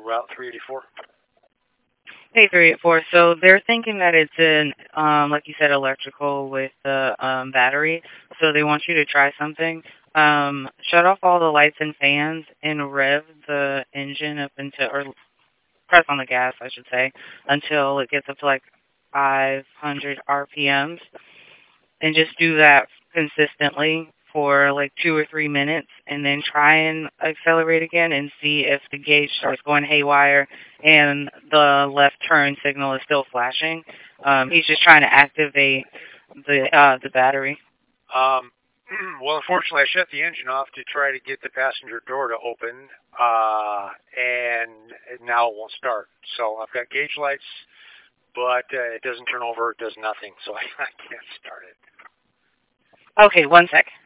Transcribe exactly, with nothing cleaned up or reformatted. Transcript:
Route three eighty-four. Hey, three eight four. So they're thinking that it's an, um, like you said, electrical with the um, battery. So they want you to try something. Um, shut off all the lights and fans and rev the engine up until, or press on the gas, I should say, until it gets up to like five hundred R P Ms. And just do that consistently for like two or three minutes and then try and accelerate again and see if the gauge starts going haywire and the left turn signal is still flashing. Um, he's just trying to activate the uh, the battery. Um, well, unfortunately, I shut the engine off to try to get the passenger door to open, uh, and now it won't start. So I've got gauge lights, but uh, it doesn't turn over. It does nothing, so I, I can't start it. Okay, one sec.